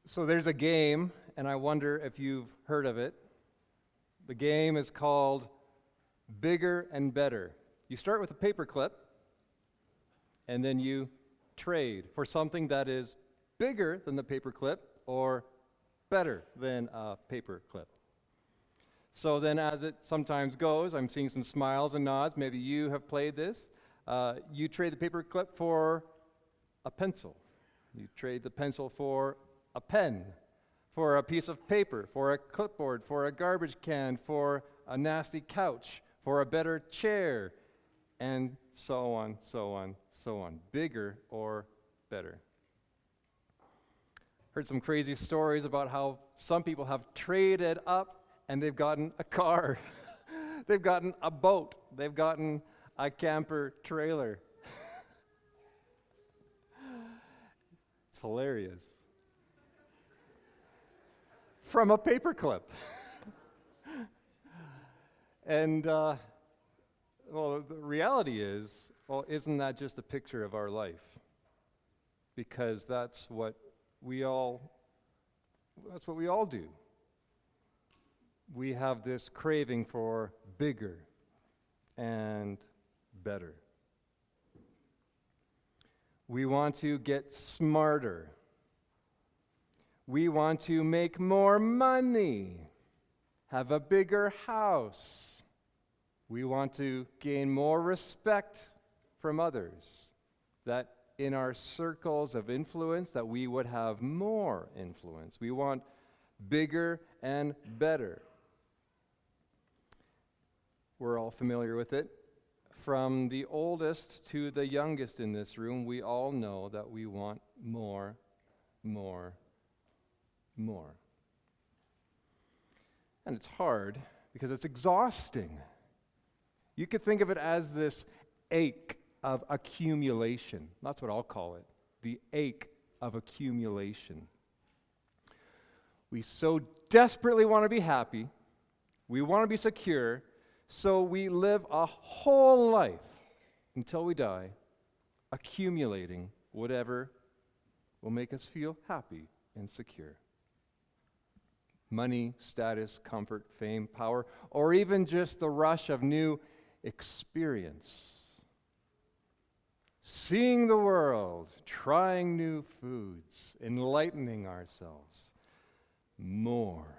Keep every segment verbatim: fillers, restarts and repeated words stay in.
So there's a game, and I wonder if you've heard of it. The game is called Bigger and Better. You start with a paper clip, and then you trade for something that is bigger than the paper clip or better than a paper clip. So then, as it sometimes goes, I'm seeing some smiles and nods. Maybe you have played this. Uh, you trade the paper clip for a pencil. You trade the pencil for a pen, for a piece of paper, for a clipboard, for a garbage can, for a nasty couch, for a better chair, and so on, so on, so on. Bigger or better. Heard some crazy stories about how some people have traded up and they've gotten a car. They've gotten a boat. They've gotten a camper trailer. It's hilarious. From a paperclip. And, uh, well, the reality is, well, isn't that just a picture of our life? Because that's what we all, that's what we all do. We have this craving for bigger and better. We want to get smarter. We want to make more money, have a bigger house. We want to gain more respect from others, that in our circles of influence, that we would have more influence. We want bigger and better. We're all familiar with it. From the oldest to the youngest in this room, we all know that we want more, more, more. And it's hard because it's exhausting. You could think of it as this ache of accumulation. That's what I'll call it, the ache of accumulation. We so desperately want to be happy, we want to be secure, so we live a whole life until we die, accumulating whatever will make us feel happy and secure. Money, status, comfort, fame, power, or even just the rush of new experience. Seeing the world, trying new foods, enlightening ourselves. More.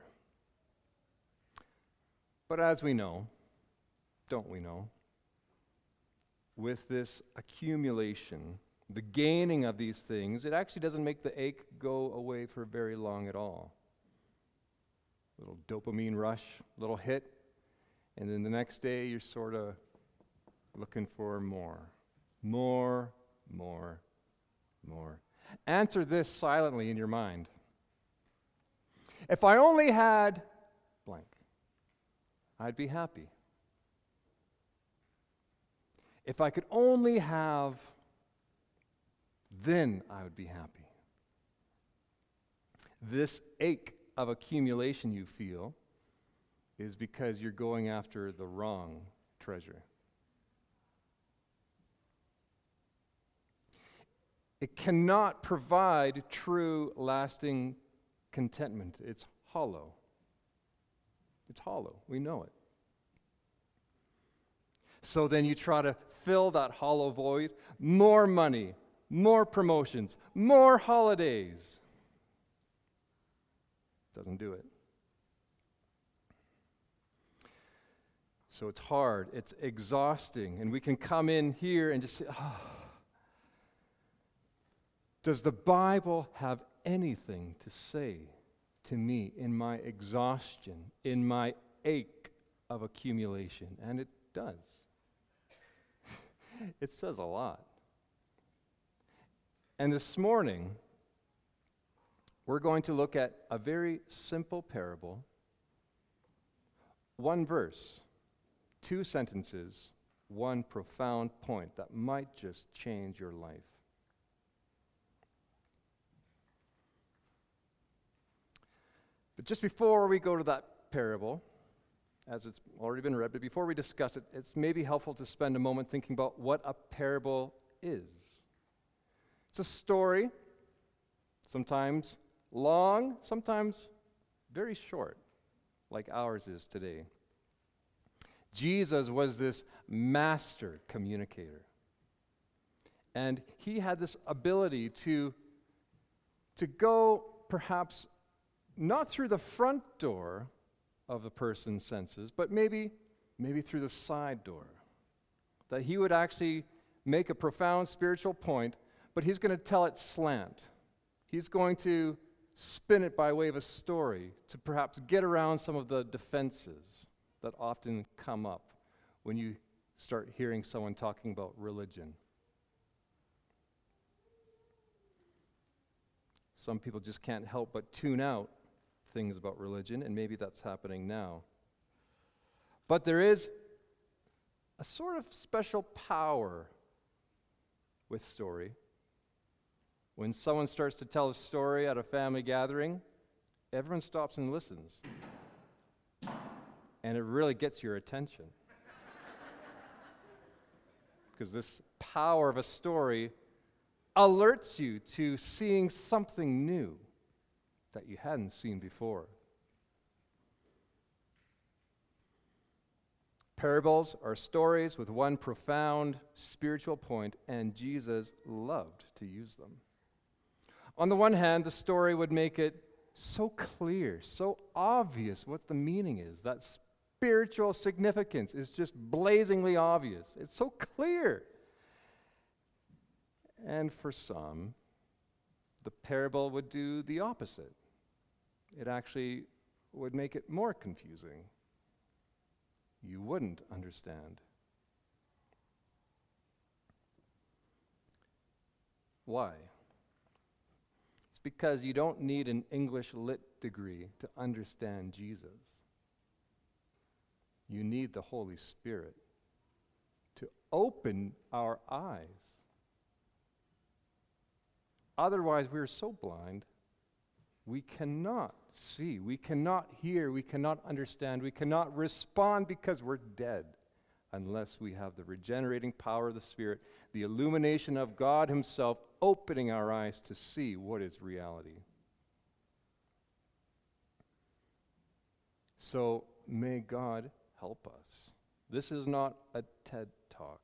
But as we know, don't we know, with this accumulation, the gaining of these things, it actually doesn't make the ache go away for very long at all. Little dopamine rush, little hit, and then the next day you're sort of looking for more. More, more, more. Answer this silently in your mind. If I only had blank, I'd be happy. If I could only have, then I would be happy. This ache of accumulation you feel is because you're going after the wrong treasure. It cannot provide true, lasting contentment. It's hollow. It's hollow. We know it. So then you try to fill that hollow void. More money, more promotions, more holidays. Doesn't do it. So it's hard. It's exhausting. And we can come in here and just say, oh, does the Bible have anything to say to me in my exhaustion, in my ache of accumulation? And it does. It says a lot. And this morning, we're going to look at a very simple parable, one verse, two sentences, one profound point that might just change your life. But just before we go to that parable, as it's already been read, but before we discuss it, it's maybe helpful to spend a moment thinking about what a parable is. It's a story, sometimes long, sometimes very short, like ours is today. Jesus was this master communicator. And he had this ability to, to go perhaps not through the front door of the person's senses, but maybe, maybe through the side door. That he would actually make a profound spiritual point, but he's going to tell it slant. He's going to spin it by way of a story to perhaps get around some of the defenses that often come up when you start hearing someone talking about religion. Some people just can't help but tune out things about religion, and maybe that's happening now. But there is a sort of special power with story. When someone starts to tell a story at a family gathering, everyone stops and listens. And it really gets your attention. Because this power of a story alerts you to seeing something new that you hadn't seen before. Parables are stories with one profound spiritual point, and Jesus loved to use them. On the one hand, the story would make it so clear, so obvious what the meaning is. That spiritual significance is just blazingly obvious. It's so clear. And for some, the parable would do the opposite. It actually would make it more confusing. You wouldn't understand. Why? It's because you don't need an English lit degree to understand Jesus. You need the Holy Spirit to open our eyes. Otherwise, we're so blind, we cannot see, we cannot hear, we cannot understand, we cannot respond because we're dead unless we have the regenerating power of the Spirit, the illumination of God Himself opening our eyes to see what is reality. So may God help us. This is not a TED Talk.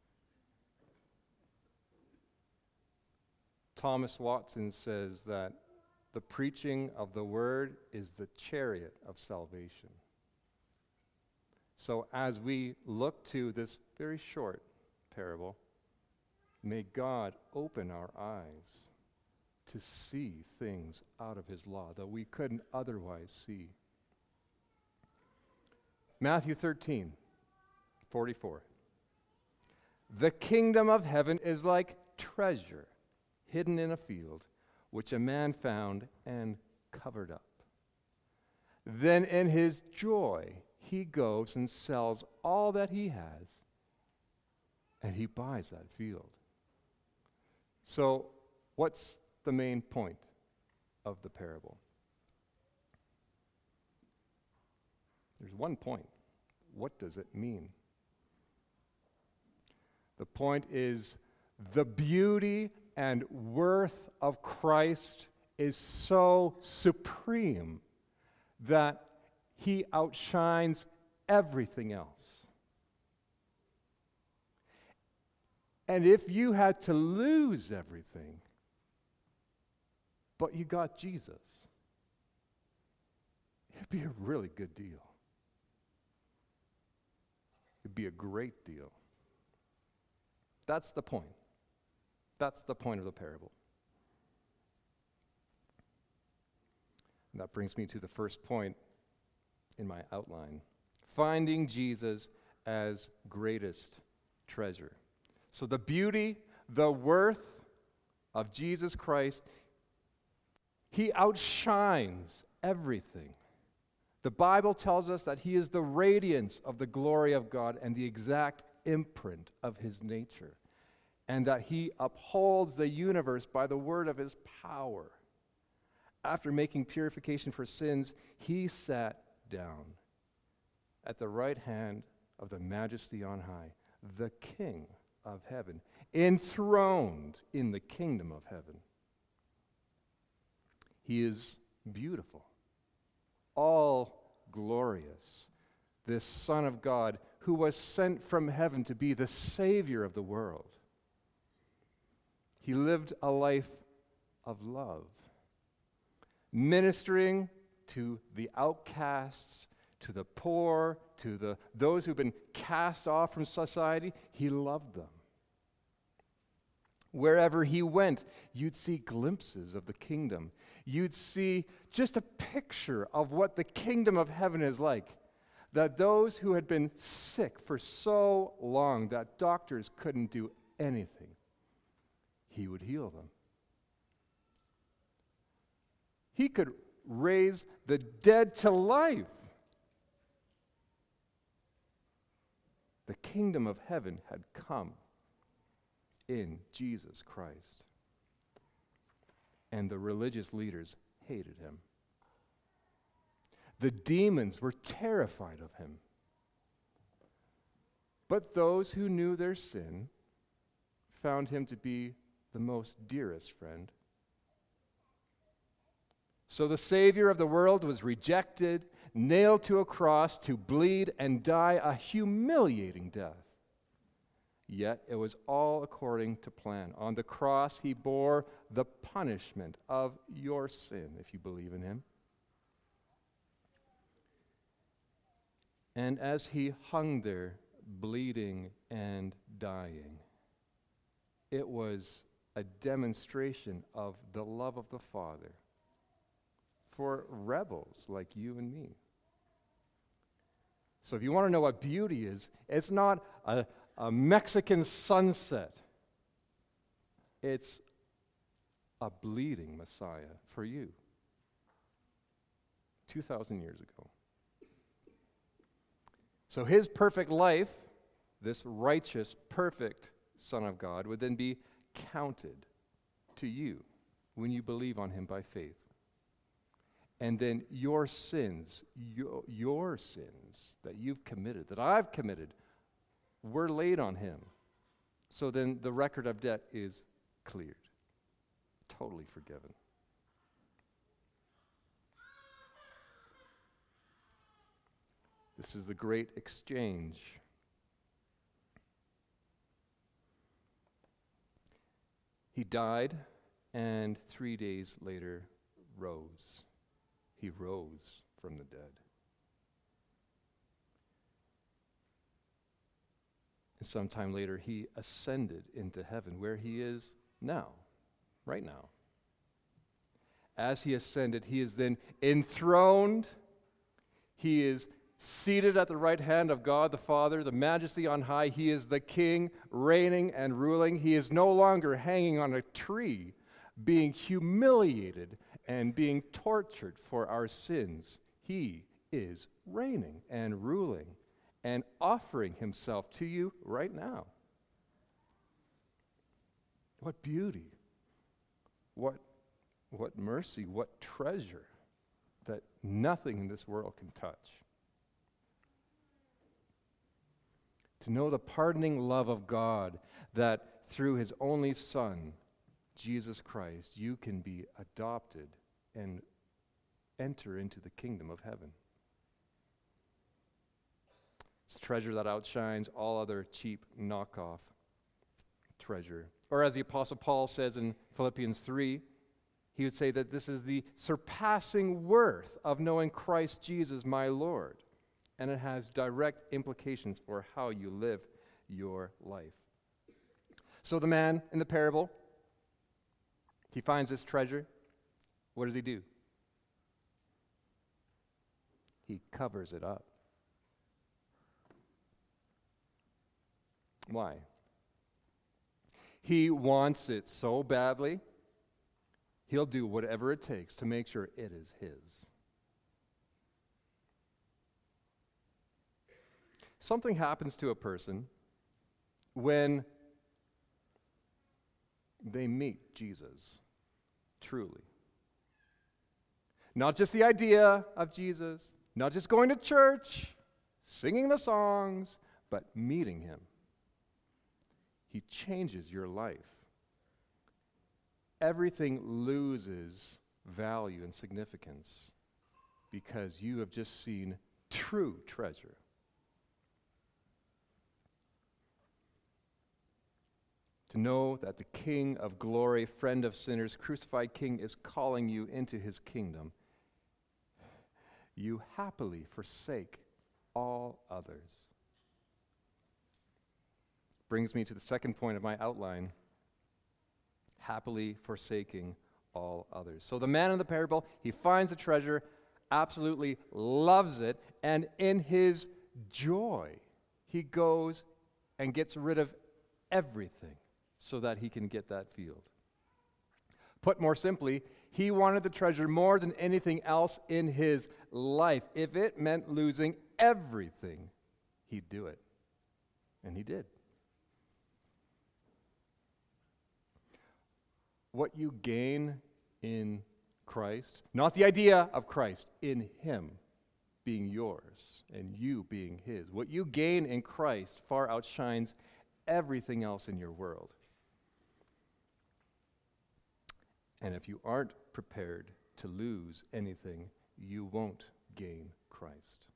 Thomas Watson says that the preaching of the word is the chariot of salvation. So as we look to this very short parable, may God open our eyes to see things out of His law that we couldn't otherwise see. Matthew thirteen, forty-four. The kingdom of heaven is like treasure hidden in a field, which a man found and covered up. Then in his joy, he goes and sells all that he has, and he buys that field. So, what's the main point of the parable? There's one point. What does it mean? The point is the beauty and worth of Christ is so supreme that He outshines everything else. And if you had to lose everything, but you got Jesus, it'd be a really good deal. It'd be a great deal. That's the point. That's the point of the parable. And that brings me to the first point in my outline. Finding Jesus as greatest treasure. So the beauty, the worth of Jesus Christ, He outshines everything. The Bible tells us that He is the radiance of the glory of God and the exact imprint of His nature, and that He upholds the universe by the word of His power. After making purification for sins, He sat down at the right hand of the Majesty on high, the King of heaven, enthroned in the kingdom of heaven. He is beautiful, all glorious, this Son of God who was sent from heaven to be the Savior of the world. He lived a life of love, ministering to the outcasts, to the poor, to the those who've been cast off from society. He loved them. Wherever he went, you'd see glimpses of the kingdom. You'd see just a picture of what the kingdom of heaven is like. That those who had been sick for so long that doctors couldn't do anything, he would heal them. He could raise the dead to life. The kingdom of heaven had come in Jesus Christ. And the religious leaders hated him. The demons were terrified of him. But those who knew their sin found him to be the most dearest friend. So the Savior of the world was rejected, nailed to a cross to bleed and die a humiliating death. Yet it was all according to plan. On the cross, he bore the punishment of your sin, if you believe in him. And as he hung there, bleeding and dying, it was a demonstration of the love of the Father for rebels like you and me. So if you want to know what beauty is, it's not a, a Mexican sunset. It's a bleeding Messiah for you. two thousand years ago. So his perfect life, this righteous, perfect Son of God, would then be counted to you when you believe on him by faith. And then your sins, your, your sins that you've committed, that I've committed, were laid on him. So then the record of debt is cleared, totally forgiven. This is the great exchange. He died, and three days later rose. He rose from the dead. And sometime later, he ascended into heaven, where he is now, right now. As he ascended, he is then enthroned. He is seated at the right hand of God the Father, the majesty on high. He is the King, reigning and ruling. He is no longer hanging on a tree, being humiliated and being tortured for our sins. He is reigning and ruling and offering himself to you right now. What beauty, what, what mercy, what treasure that nothing in this world can touch. To know the pardoning love of God, that through his only Son, Jesus Christ, you can be adopted and enter into the kingdom of heaven. It's a treasure that outshines all other cheap knockoff treasure. Or as the Apostle Paul says in Philippians three, he would say that this is the surpassing worth of knowing Christ Jesus my Lord. And it has direct implications for how you live your life. So the man in the parable, he finds this treasure. What does he do? He covers it up. Why? He wants it so badly, he'll do whatever it takes to make sure it is his. Something happens to a person when they meet Jesus, truly. Not just the idea of Jesus, not just going to church, singing the songs, but meeting him. He changes your life. Everything loses value and significance because you have just seen true treasure. To know that the King of glory, friend of sinners, crucified King is calling you into his kingdom, you happily forsake all others. Brings me to the second point of my outline, happily forsaking all others. So the man in the parable, he finds the treasure, absolutely loves it, and in his joy, he goes and gets rid of everything so that he can get that field. Put more simply, he wanted the treasure more than anything else in his life. If it meant losing everything, he'd do it. And he did. What you gain in Christ, not the idea of Christ, in him being yours and you being his. What you gain in Christ far outshines everything else in your world. And if you aren't prepared to lose anything, you won't gain Christ.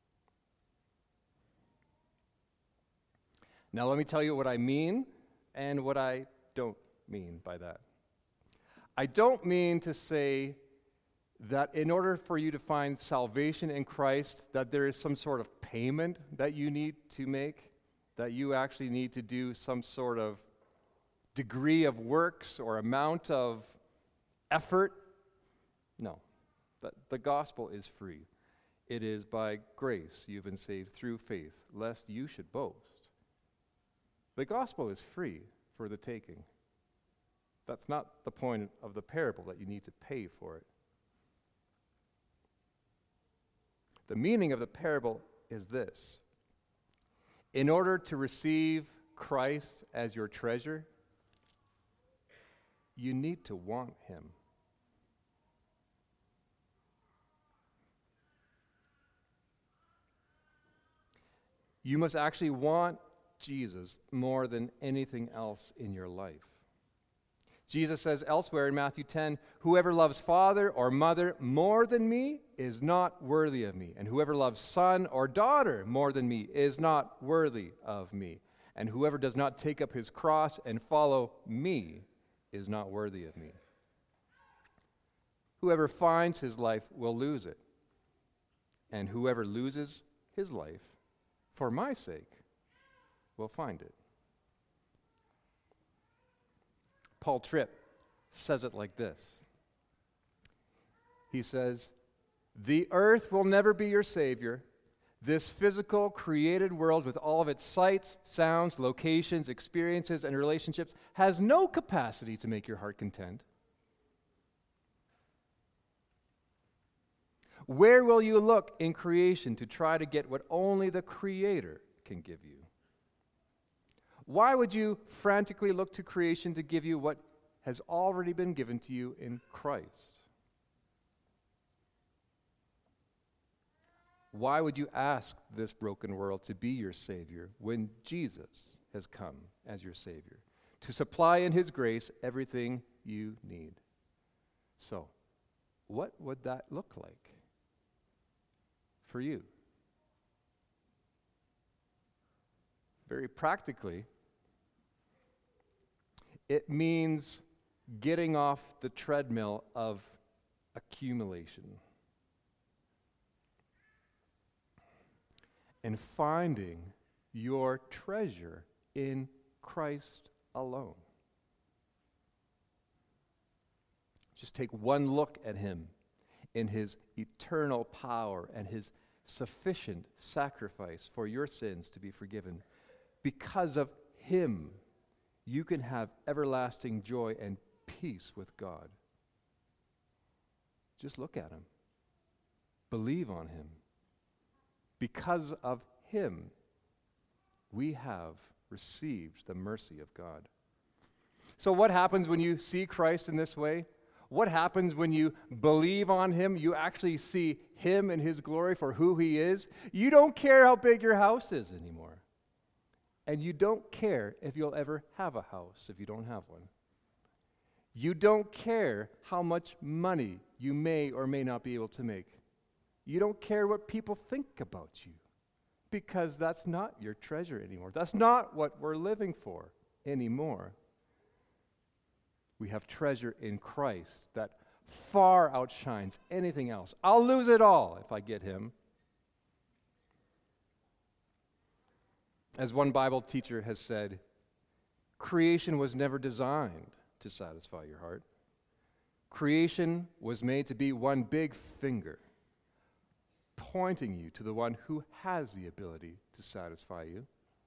Now let me tell you what I mean and what I don't mean by that. I don't mean to say that in order for you to find salvation in Christ, that there is some sort of payment that you need to make, that you actually need to do some sort of degree of works or amount of effort. No, the, the gospel is free. It is by grace you've been saved through faith, lest you should boast. The gospel is free for the taking. That's not the point of the parable, that you need to pay for it. The meaning of the parable is this: in order to receive Christ as your treasure, you need to want him. You must actually want Jesus more than anything else in your life. Jesus says elsewhere in Matthew ten, whoever loves father or mother more than me is not worthy of me. And whoever loves son or daughter more than me is not worthy of me. And whoever does not take up his cross and follow me is not worthy of me. Whoever finds his life will lose it. And whoever loses his life for my sake will find it. Paul Tripp says it like this. He says, the earth will never be your savior. This physical, created world with all of its sights, sounds, locations, experiences, and relationships has no capacity to make your heart content. Where will you look in creation to try to get what only the Creator can give you? Why would you frantically look to creation to give you what has already been given to you in Christ? Why would you ask this broken world to be your Savior when Jesus has come as your Savior, to supply in His grace everything you need? So, what would that look like for you? Very practically, it means getting off the treadmill of accumulation and finding your treasure in Christ alone. Just take one look at Him in His eternal power and His sufficient sacrifice for your sins to be forgiven. Because of Him, you can have everlasting joy and peace with God. Just look at Him. Believe on Him. Because of Him, we have received the mercy of God. So what happens when you see Christ in this way? What happens when you believe on Him? You actually see Him in His glory for who He is. You don't care how big your house is anymore. And you don't care if you'll ever have a house if you don't have one. You don't care how much money you may or may not be able to make. You don't care what people think about you, because that's not your treasure anymore. That's not what we're living for anymore. We have treasure in Christ that far outshines anything else. I'll lose it all if I get him. As one Bible teacher has said, creation was never designed to satisfy your heart. Creation was made to be one big finger, pointing you to the one who has the ability to satisfy you.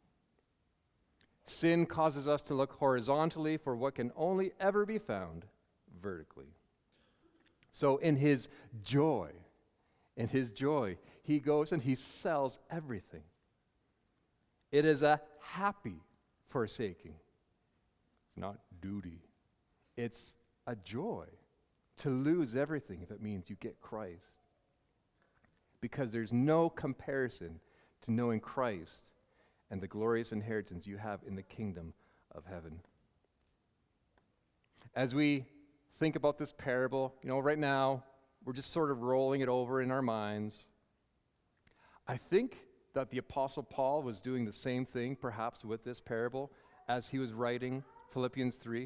Sin causes us to look horizontally for what can only ever be found vertically. So in his joy, in his joy, he goes and he sells everything. It is a happy forsaking. It's not duty. It's a joy to lose everything if it means you get Christ. Because there's no comparison to knowing Christ and the glorious inheritance you have in the kingdom of heaven. As we think about this parable, you know, right now, we're just sort of rolling it over in our minds. I think that the Apostle Paul was doing the same thing, perhaps, with this parable as he was writing Philippians three.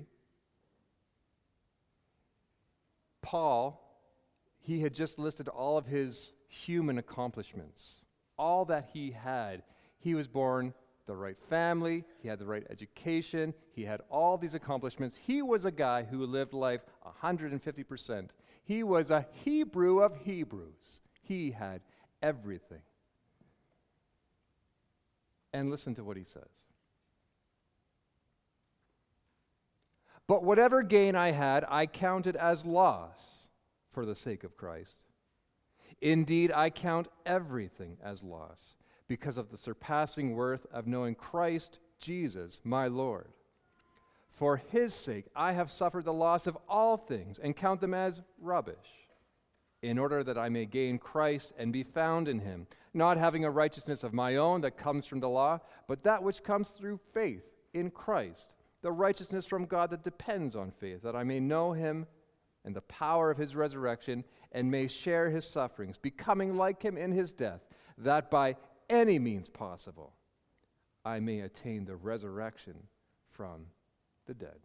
Paul, he had just listed all of his human accomplishments, all that he had. He was born the right family, he had the right education, he had all these accomplishments. He was a guy who lived life one hundred fifty percent. He was a Hebrew of Hebrews. He had everything. And listen to what he says. But whatever gain I had, I counted as loss for the sake of Christ. Indeed, I count everything as loss because of the surpassing worth of knowing Christ Jesus, my Lord. For his sake, I have suffered the loss of all things and count them as rubbish, in order that I may gain Christ and be found in him, not having a righteousness of my own that comes from the law, but that which comes through faith in Christ, the righteousness from God that depends on faith, that I may know him and the power of his resurrection, and may share his sufferings, becoming like him in his death, that by any means possible I may attain the resurrection from the dead.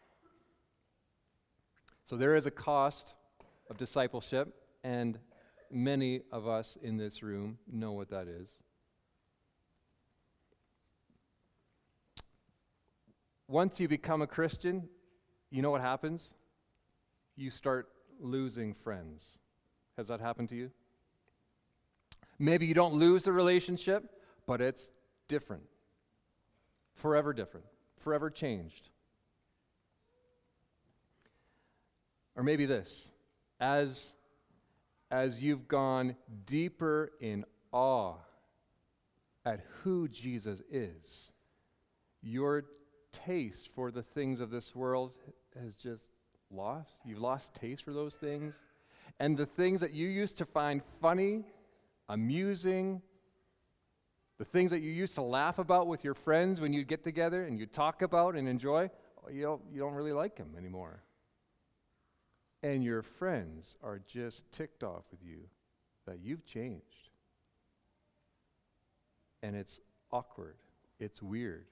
So there is a cost of discipleship, and many of us in this room know what that is. Once you become a Christian, you know what happens? You start losing friends. Has that happened to you? Maybe you don't lose the relationship, but it's different. Forever different. Forever changed. Or maybe this. As, as you've gone deeper in awe at who Jesus is, your taste for the things of this world has just lost. You've lost taste for those things. And the things that you used to find funny, amusing, the things that you used to laugh about with your friends when you get together and you talk about and enjoy, you don't, you don't really like them anymore. And your friends are just ticked off with you that you've changed. And it's awkward. It's weird.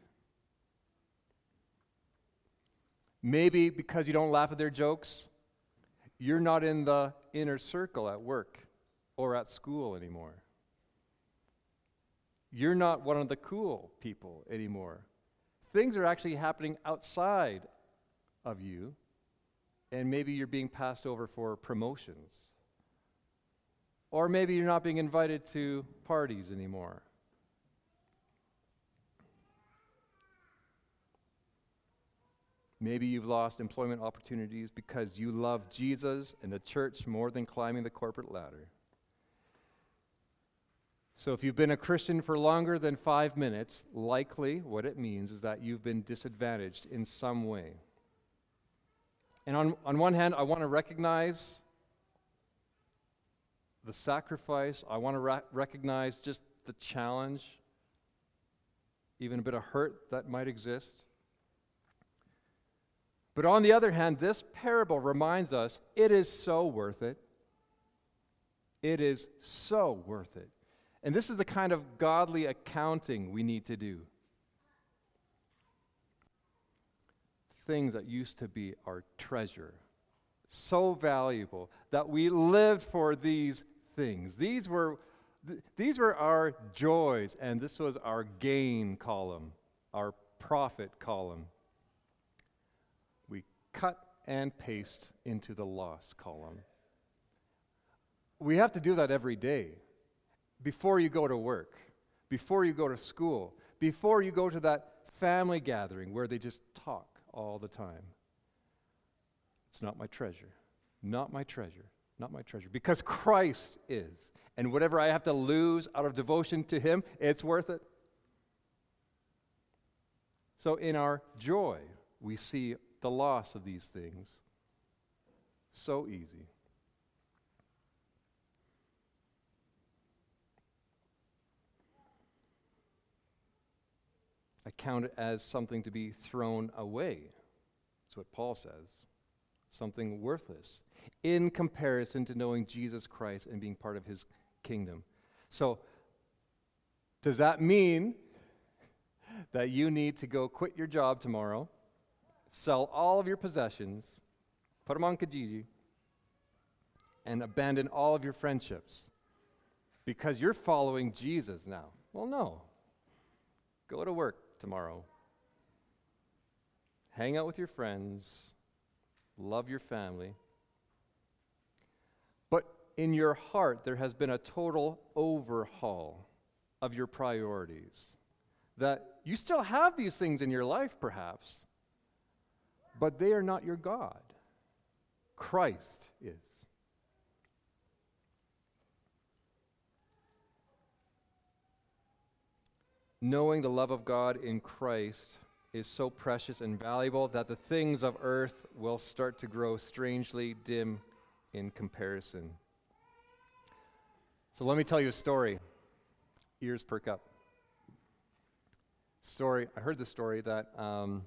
Maybe because you don't laugh at their jokes, you're not in the inner circle at work or at school anymore. You're not one of the cool people anymore. Things are actually happening outside of you, and maybe you're being passed over for promotions. Or maybe you're not being invited to parties anymore. Maybe you've lost employment opportunities because you love Jesus and the church more than climbing the corporate ladder. So if you've been a Christian for longer than five minutes, likely what it means is that you've been disadvantaged in some way. And on, on one hand, I want to recognize the sacrifice. I want to ra- recognize just the challenge, even a bit of hurt that might exist. But on the other hand, this parable reminds us it is so worth it. It is so worth it. And this is the kind of godly accounting we need to do. Things that used to be our treasure, so valuable that we lived for these things. These were, th- these were our joys, and this was our gain column, our profit column. We cut and paste into the loss column. We have to do that every day. Before you go to work, before you go to school, before you go to that family gathering where they just talk all the time. It's not my treasure, not my treasure, not my treasure, because Christ is. And whatever I have to lose out of devotion to Him, it's worth it. So in our joy, we see the loss of these things. So easy. I count it as something to be thrown away. That's what Paul says. Something worthless in comparison to knowing Jesus Christ and being part of His kingdom. So, does that mean that you need to go quit your job tomorrow, sell all of your possessions, put them on Kijiji, and abandon all of your friendships because you're following Jesus now? Well, no. Go to work tomorrow. Hang out with your friends. Love your family. But in your heart, there has been a total overhaul of your priorities. That you still have these things in your life, perhaps, but they are not your God. Christ is. Knowing the love of God in Christ is so precious and valuable that the things of earth will start to grow strangely dim in comparison. So let me tell you a story. Ears perk up. Story, I heard the story that um,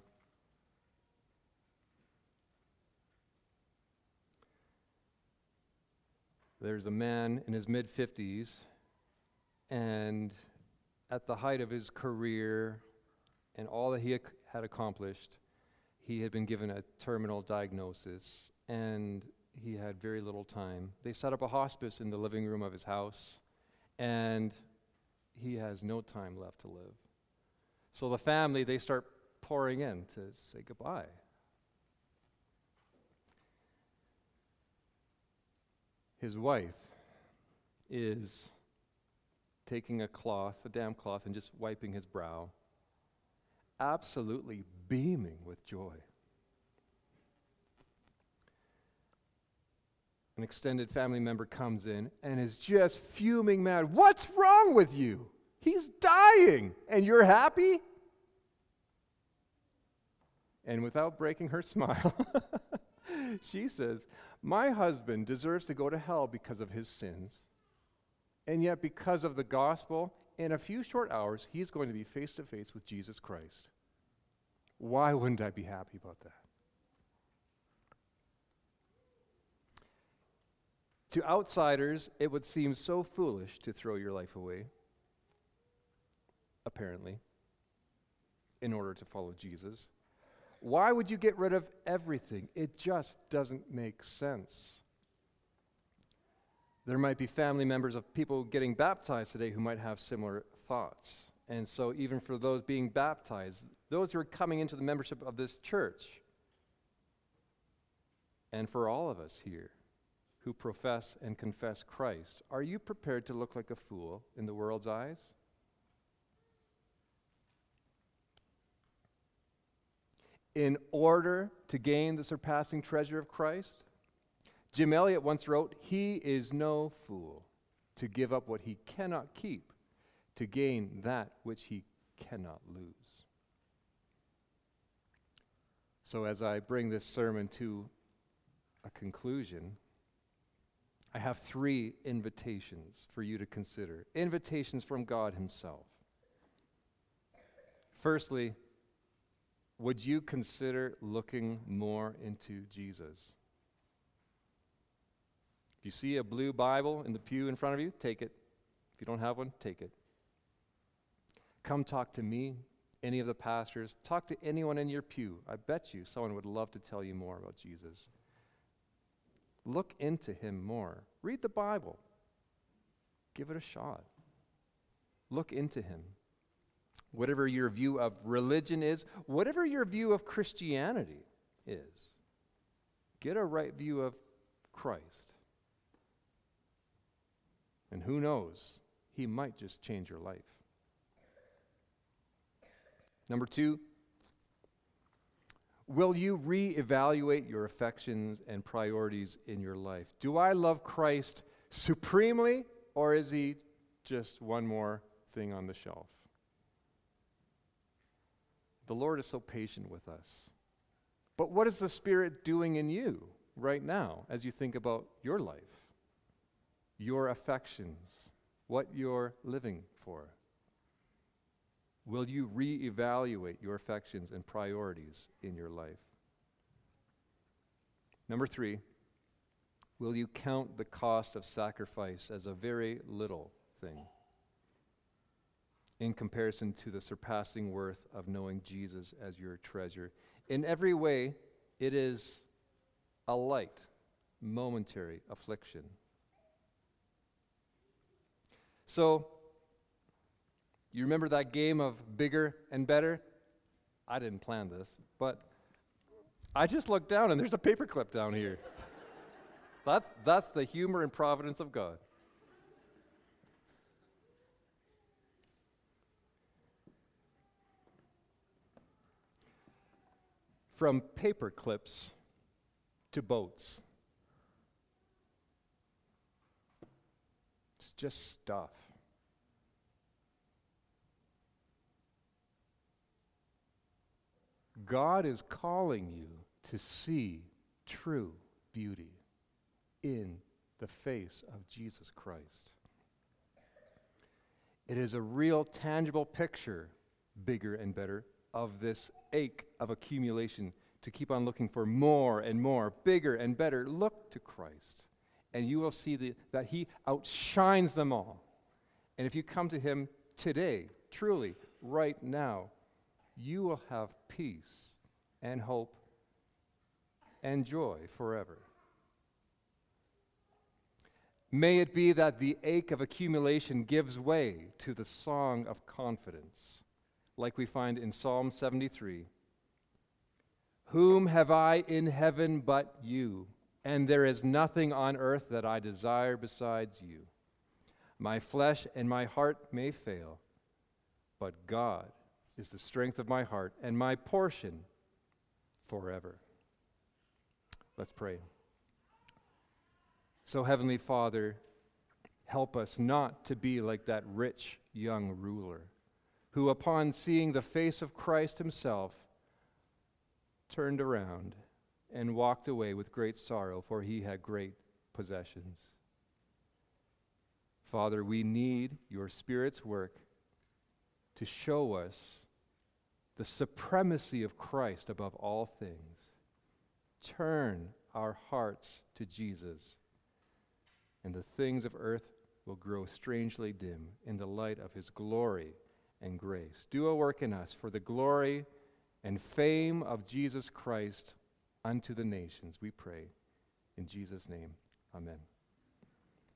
there's a man in his mid-fifties, and at the height of his career and all that he ac- had accomplished, he had been given a terminal diagnosis, and he had very little time. They set up a hospice in the living room of his house, and he has no time left to live. So the family, they start pouring in to say goodbye. His wife is taking a cloth, a damp cloth, and just wiping his brow, absolutely beaming with joy. An extended family member comes in and is just fuming mad. What's wrong with you? He's dying, and you're happy? And without breaking her smile, she says, my husband deserves to go to hell because of his sins. And yet, because of the gospel, in a few short hours, he's going to be face to face with Jesus Christ. Why wouldn't I be happy about that? To outsiders, it would seem so foolish to throw your life away, apparently, in order to follow Jesus. Why would you get rid of everything? It just doesn't make sense. There might be family members of people getting baptized today who might have similar thoughts. And so even for those being baptized, those who are coming into the membership of this church, and for all of us here who profess and confess Christ, are you prepared to look like a fool in the world's eyes? In order to gain the surpassing treasure of Christ? Jim Elliot once wrote, he is no fool to give up what he cannot keep to gain that which he cannot lose. So as I bring this sermon to a conclusion, I have three invitations for you to consider. Invitations from God himself. Firstly, would you consider looking more into Jesus? If you see a blue Bible in the pew in front of you, take it. If you don't have one, take it. Come talk to me, any of the pastors. Talk to anyone in your pew. I bet you someone would love to tell you more about Jesus. Look into him more. Read the Bible. Give it a shot. Look into him. Whatever your view of religion is, whatever your view of Christianity is, get a right view of Christ. And who knows, he might just change your life. Number two, will you reevaluate your affections and priorities in your life? Do I love Christ supremely, or is he just one more thing on the shelf? The Lord is so patient with us. But what is the Spirit doing in you right now as you think about your life, your affections, what you're living for? Will you reevaluate your affections and priorities in your life? Number three, will you count the cost of sacrifice as a very little thing in comparison to the surpassing worth of knowing Jesus as your treasure? In every way, it is a light, momentary affliction. So, you remember that game of bigger and better? I didn't plan this, but I just looked down and there's a paperclip down here. That's, that's the humor and providence of God. From paper clips to boats. It's just stuff. God is calling you to see true beauty in the face of Jesus Christ. It is a real tangible picture, bigger and better, of this ache of accumulation to keep on looking for more and more, bigger and better. Look to Christ, and you will see the, that he outshines them all. And if you come to him today, truly, right now, you will have peace and hope and joy forever. May it be that the ache of accumulation gives way to the song of confidence, like we find in Psalm seventy-three. Whom have I in heaven but you? And there is nothing on earth that I desire besides you. My flesh and my heart may fail, but God is the strength of my heart and my portion forever. Let's pray. So, Heavenly Father, help us not to be like that rich young ruler who, upon seeing the face of Christ himself, turned around and walked away with great sorrow, for he had great possessions. Father, we need your Spirit's work to show us the supremacy of Christ above all things. Turn our hearts to Jesus, and the things of earth will grow strangely dim in the light of his glory and grace. Do a work in us for the glory and fame of Jesus Christ unto the nations, we pray. In Jesus' name, amen.